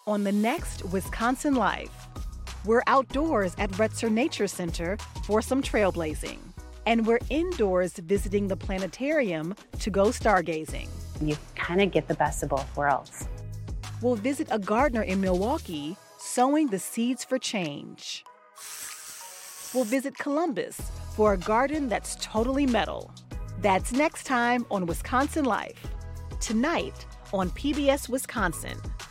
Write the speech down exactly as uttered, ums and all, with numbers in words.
on the next Wisconsin Life. We're outdoors at Retzer Nature Center for some trailblazing. And we're indoors visiting the planetarium to go stargazing. You kind of get the best of both worlds. We'll visit a gardener in Milwaukee sowing the seeds for change. We'll visit Columbus for a garden that's totally metal. That's next time on Wisconsin Life. Tonight on P B S Wisconsin.